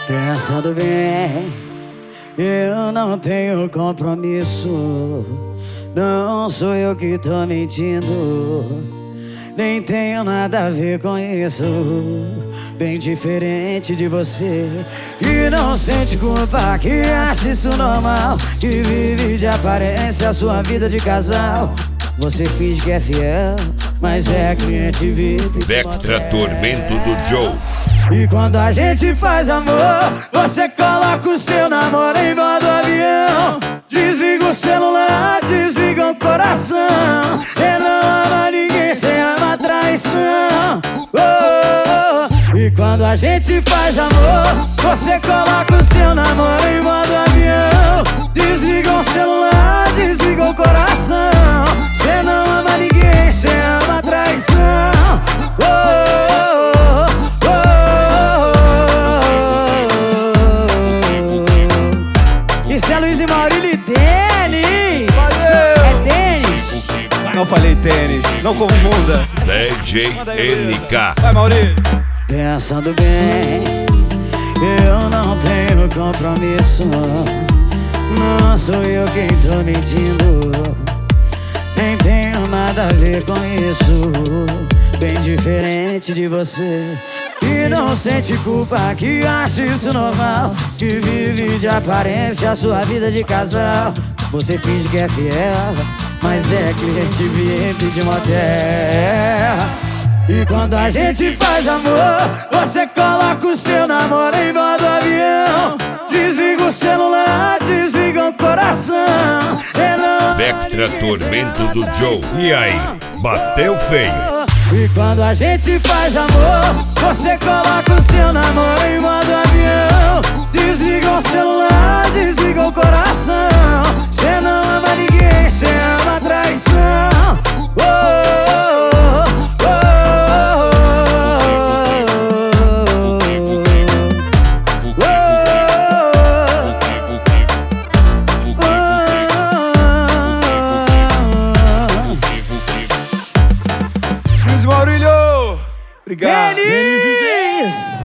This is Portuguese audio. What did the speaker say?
Pensando bem, eu não tenho compromisso. Não sou eu que tô mentindo, nem tenho nada a ver com isso. Bem diferente de você, que não sente culpa, que acha isso normal, que vive de aparência a sua vida de casal. Você finge que é fiel, mas é cliente VIP. Vectra Tormento do Joe. E quando a gente faz amor, você coloca o seu namoro em modo do avião. Desliga o celular, desliga o coração. Cê não ama ninguém, cê ama traição. E quando a gente faz amor, você coloca o seu namoro em modo avião. Desliga o celular, desliga o coração. Cê não ama ninguém, cê ama traição. Isso é Luiz e Maurílio e Tênis. Valeu. É Tênis. Não falei tênis, não confunda. DJ NK. Vai, Maurílio. Pensando bem, eu não tenho compromisso. Não sou eu quem tô mentindo, nem tenho nada a ver com isso. Bem diferente de você, que não sente culpa, que acha isso normal, que vive de aparência a sua vida de casal. Você finge que é fiel, mas é cliente VIP de motel. E quando a gente faz amor, você coloca o seu namoro em modo avião. Desliga o celular, desliga o coração. Cê não Vectra Tormento do Joe. E aí, bateu feio. E quando a gente faz amor, você coloca o seu namoro em modo avião. Desliga o celular, desliga o coração. Cê não ama ninguém, cê ama traição. Luiz Maurílio. Obrigado. Feliz!